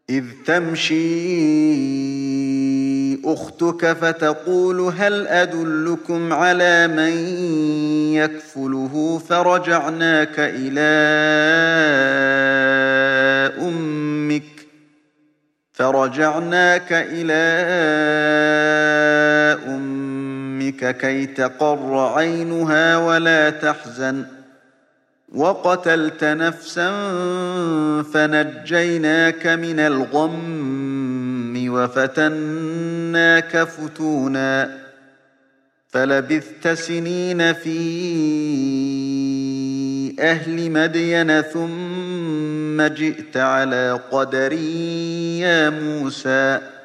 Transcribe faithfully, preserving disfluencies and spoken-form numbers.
إذ تمشي أختك فتقول هل أدلكم على من يكفله فرجعناك إلى أمك فرجعناك إلى أمك كي تقر عينها ولا تحزن وقتلت نفسا فنجيناك من الغم وفتناك فتونا فلبثت سنين في أهل مدين ثم جئت على قدر يا موسى